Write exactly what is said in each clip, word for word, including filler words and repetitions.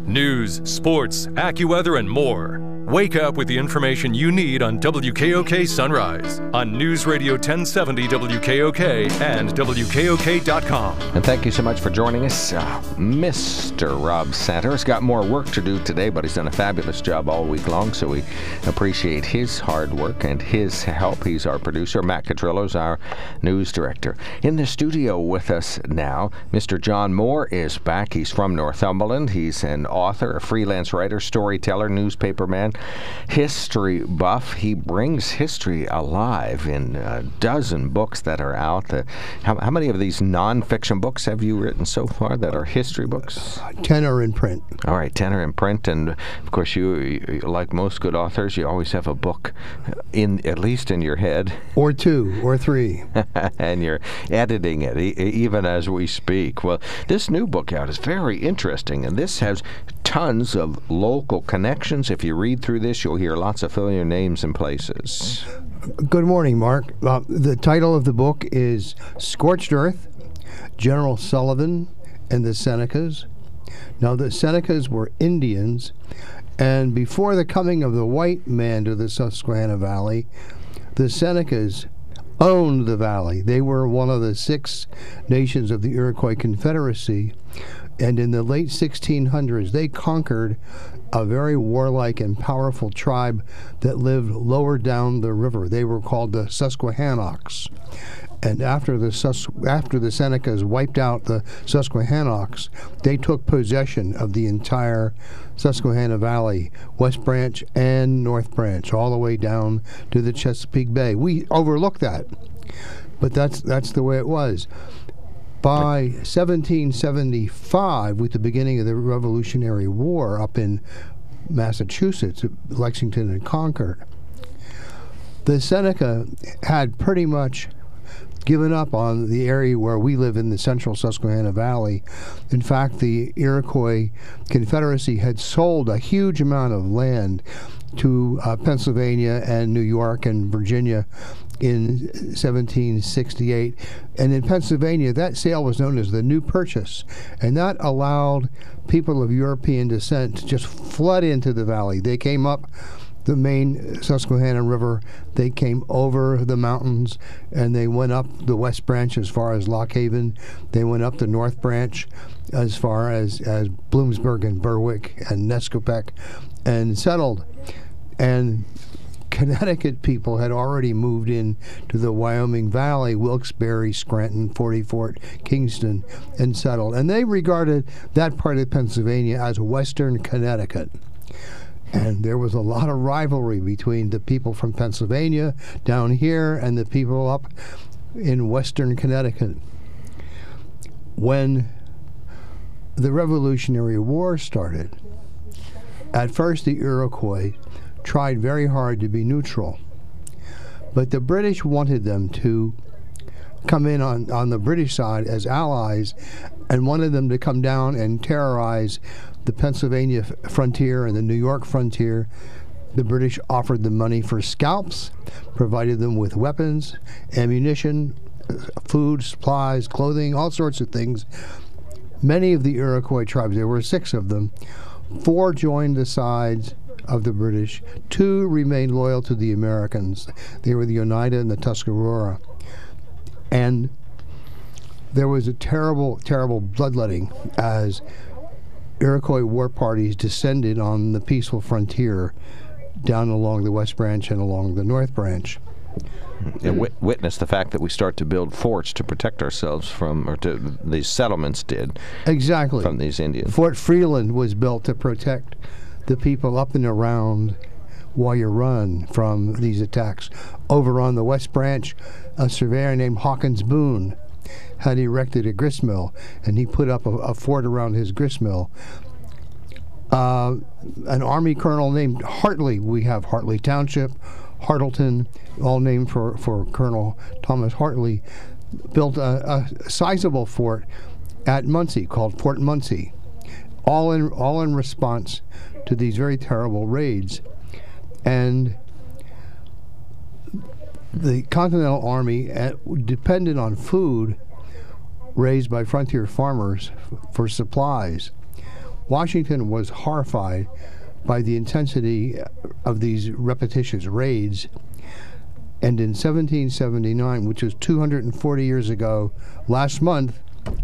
News, sports, AccuWeather, and more. Wake up with the information you need on W K O K Sunrise on News Radio ten seventy W K O K and W K O K dot com. And thank you so much for joining us. Uh, Mister Rob Santer's got more work to do today, but he's done a fabulous job all week long, so we appreciate his hard work and his help. He's our producer. Matt Catrillo's our news director. In the studio with us now, Mister John Moore is back. He's from Northumberland. He's an author, a freelance writer, storyteller, newspaper man, history buff. He brings history alive in a dozen books that are out. Uh, how, how many of these nonfiction books have you written so far that are history books? Ten are in print. All right, ten are in print. And, of course, you, you like most good authors, you always have a book in at least in your head. Or two, or three. And you're editing it, e- even as we speak. Well, this new book out is very interesting, and this has tons of local connections. If you read through this, you'll hear lots of familiar names and places. Good morning, Mark. Uh, the title of the book is Scorched Earth, General Sullivan and the Senecas. Now, the Senecas were Indians, and before the coming of the white man to the Susquehanna Valley, the Senecas owned the valley. They were one of the six nations of the Iroquois Confederacy, and in the late sixteen hundreds, they conquered a very warlike and powerful tribe that lived lower down the river. They were called the Susquehannocks. And after the Sus- after the Senecas wiped out the Susquehannocks, they took possession of the entire Susquehanna Valley, West Branch and North Branch, all the way down to the Chesapeake Bay. We overlook that, but that's that's the way it was. By seventeen seventy-five, with the beginning of the Revolutionary War up in Massachusetts, Lexington and Concord, the Seneca had pretty much given up on the area where we live in the central Susquehanna Valley. In fact, the Iroquois Confederacy had sold a huge amount of land to uh, Pennsylvania and New York and Virginia in seventeen sixty-eight. And in Pennsylvania, that sale was known as the New Purchase, and that allowed people of European descent to just flood into the valley. They came up the main Susquehanna River, they came over the mountains, and they went up the West Branch as far as Lock Haven. They went up the North Branch as far as, as Bloomsburg and Berwick and Nescopeck, and settled. And Connecticut people had already moved in to the Wyoming Valley, Wilkes-Barre, Scranton, Forty Fort, Kingston, and settled. And they regarded that part of Pennsylvania as Western Connecticut. And there was a lot of rivalry between the people from Pennsylvania down here and the people up in Western Connecticut. When the Revolutionary War started, at first the Iroquois tried very hard to be neutral, but the British wanted them to come in on, on the British side as allies and wanted them to come down and terrorize the Pennsylvania f- frontier and the New York frontier. The British offered them money for scalps, provided them with weapons, ammunition, food, supplies, clothing, all sorts of things. Many of the Iroquois tribes, there were six of them, four joined the sides of the British. Two remained loyal to the Americans. They were the Oneida and the Tuscarora. And there was a terrible, terrible bloodletting as Iroquois war parties descended on the peaceful frontier down along the West Branch and along the North Branch. And wit- witness the fact that we start to build forts to protect ourselves from, or to these settlements did. Exactly. From these Indians. Fort Freeland was built to protect the people up and around Warrior Run from these attacks. Over on the West Branch, a surveyor named Hawkins Boone had erected a gristmill, and he put up a, a fort around his gristmill. Uh, an Army colonel named Hartley, we have Hartley Township, Hartleton, all named for, for Colonel Thomas Hartley, built a, a sizable fort at Muncie called Fort Muncie, all in all in response to these very terrible raids. And the Continental Army uh, depended on food raised by frontier farmers f- for supplies. Washington was horrified by the intensity of these repetitious raids. And in seventeen seventy-nine, which was two hundred forty years ago, last month,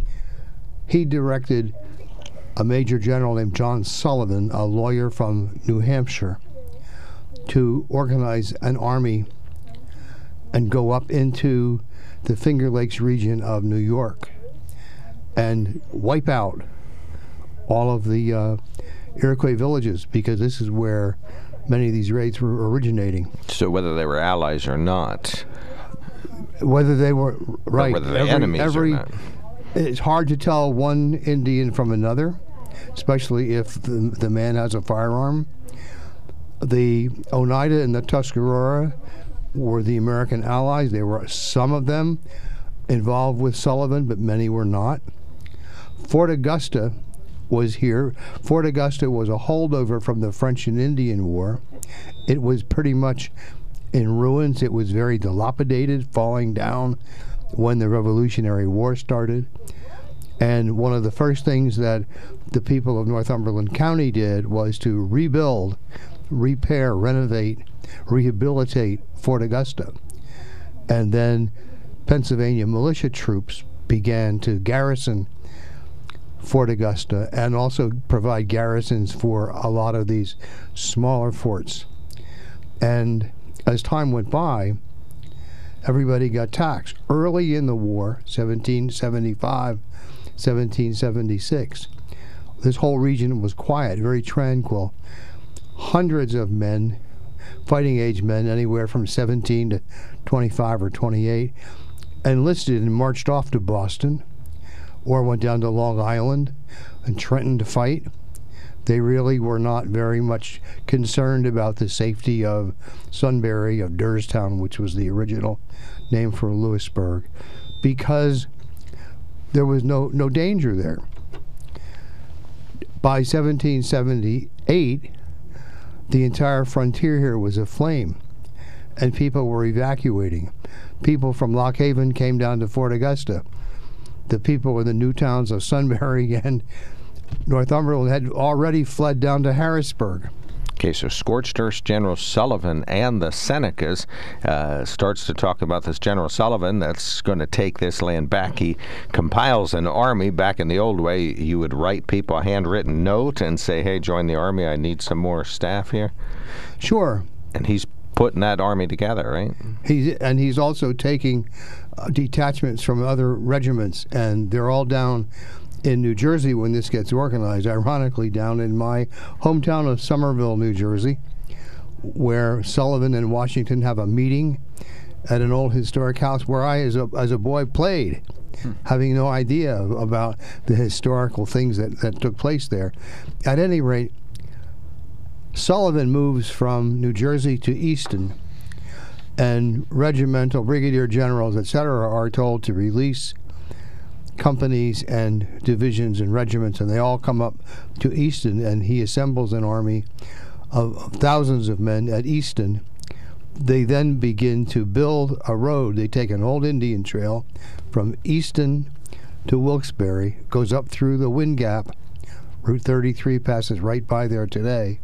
he directed a major general named John Sullivan, a lawyer from New Hampshire, to organize an army and go up into the Finger Lakes region of New York and wipe out all of the uh, Iroquois villages, because this is where many of these raids were originating. So whether they were allies or not. Whether they were, right. Or whether they're every, enemies every, or not. It's hard to tell one Indian from another, especially if the, the man has a firearm. The Oneida and the Tuscarora were the American allies. There were some of them involved with Sullivan, but many were not. Fort Augusta was here. Fort Augusta was a holdover from the French and Indian War. It was pretty much in ruins. It was very dilapidated, falling down when the Revolutionary War started. And one of the first things that the people of Northumberland County did was to rebuild, repair, renovate, rehabilitate Fort Augusta. And then Pennsylvania militia troops began to garrison Fort Augusta and also provide garrisons for a lot of these smaller forts. And as time went by, everybody got taxed. Early in the war, seventeen seventy-five, seventeen seventy-six, this whole region was quiet, very tranquil. Hundreds of men, fighting age men, anywhere from seventeen to twenty-five or twenty-eight, enlisted and marched off to Boston, or went down to Long Island and Trenton to fight. They really were not very much concerned about the safety of Sunbury, of Derrstown, which was the original name for Louisburg, because there was no, no danger there. By seventeen seventy-eight, the entire frontier here was aflame, and people were evacuating. People from Lock Haven came down to Fort Augusta. The people in the new towns of Sunbury and Northumberland had already fled down to Harrisburg. Okay, so Scorched Earth General Sullivan and the Senecas uh, starts to talk about this General Sullivan that's going to take this land back. He compiles an army. Back in the old way, you would write people a handwritten note and say, hey, join the army, I need some more staff here. Sure. And he's putting that army together, right? He's and he's also taking uh, detachments from other regiments, and they're all down in New Jersey when this gets organized. Ironically, down in my hometown of Somerville, New Jersey, where Sullivan and Washington have a meeting at an old historic house where I, as a as a boy, played, hmm. having no idea about the historical things that, that took place there. At any rate, Sullivan moves from New Jersey to Easton, and regimental brigadier generals, et cetera, are told to release companies and divisions and regiments, and they all come up to Easton, and he assembles an army of, of thousands of men at Easton. They then begin to build a road. They take an old Indian trail from Easton to Wilkes-Barre, goes up through the Wind Gap. Route thirty-three passes right by there today.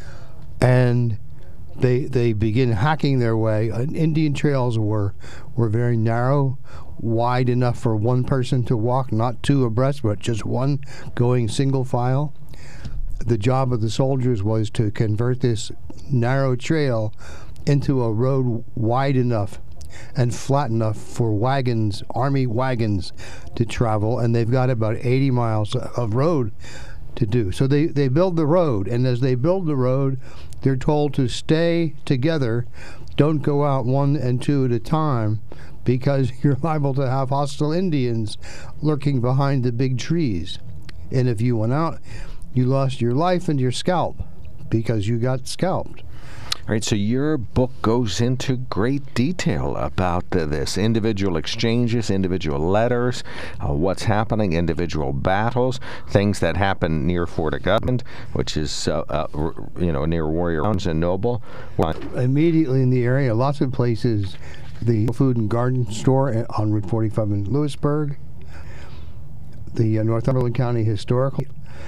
And they they begin hacking their way. Uh, Indian trails were were very narrow, wide enough for one person to walk, not two abreast, but just one going single file. The job of the soldiers was to convert this narrow trail into a road wide enough and flat enough for wagons, army wagons, to travel, and they've got about eighty miles of road to do. So they, they build the road, and as they build the road, they're told to stay together, don't go out one and two at a time, because you're liable to have hostile Indians lurking behind the big trees. And if you went out, you lost your life and your scalp, because you got scalped. All right, so your book goes into great detail about uh, this, individual exchanges, individual letters, uh, what's happening, individual battles, things that happen near Fort Augusta, which is, uh, uh, you know, near Warrior Mounds and Noble. Well, immediately in the area, lots of places, the food and garden store on Route forty-five in Lewisburg, the uh, Northumberland County Historical,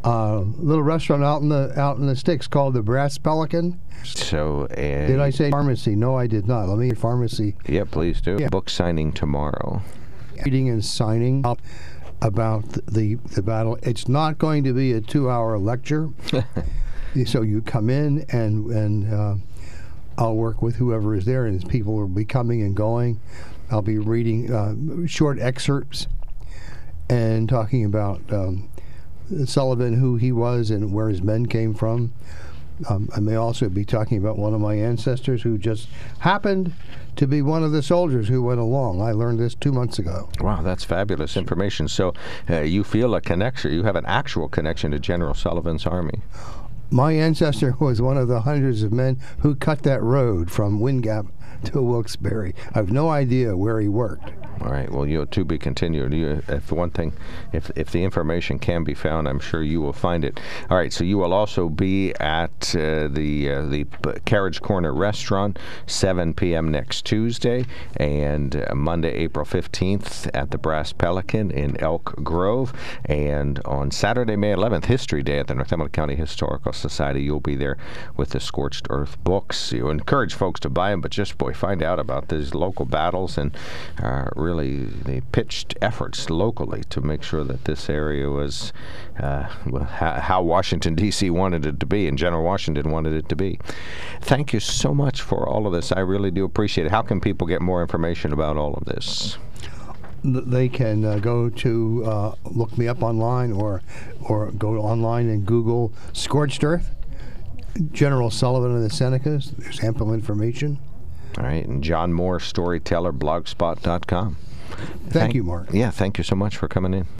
uh, little restaurant out in the out in the sticks called the Brass Pelican. So, uh, Did I say pharmacy? No, I did not. Let me pharmacy. Yeah, please do. Yeah. Book signing tomorrow. Reading and signing up about the the battle. It's not going to be a two-hour lecture. So you come in and and uh, I'll work with whoever is there, and people will be coming and going. I'll be reading uh, short excerpts and talking about um, Sullivan, who he was, and where his men came from. Um, I may also be talking about one of my ancestors who just happened to be one of the soldiers who went along. I learned this two months ago. Wow, that's fabulous information. So uh, you feel a connection, you have an actual connection to General Sullivan's army. My ancestor was one of the hundreds of men who cut that road from Wind Gap to Wilkes-Barre. I have no idea where he worked. All right. Well, you to be continued. You, if one thing, if if the information can be found, I'm sure you will find it. All right. So you will also be at uh, the uh, the Carriage Corner Restaurant, seven p.m. next Tuesday, and uh, Monday, April fifteenth, at the Brass Pelican in Elk Grove, and on Saturday, May eleventh, History Day at the Northumberland County Historical Society. You'll be there with the Scorched Earth books. You encourage folks to buy them, but just boy, find out about these local battles and uh, really the pitched efforts locally to make sure that this area was uh, how Washington, D C wanted it to be, and General Washington wanted it to be. Thank you so much for all of this. I really do appreciate it. How can people get more information about all of this? They can uh, go to uh, look me up online, or or go online and Google Scorched Earth, General Sullivan and the Senecas. There's ample information. All right, and John Moore, Storyteller, blogspot dot com. Thank, thank you, Mark. Yeah, thank you so much for coming in.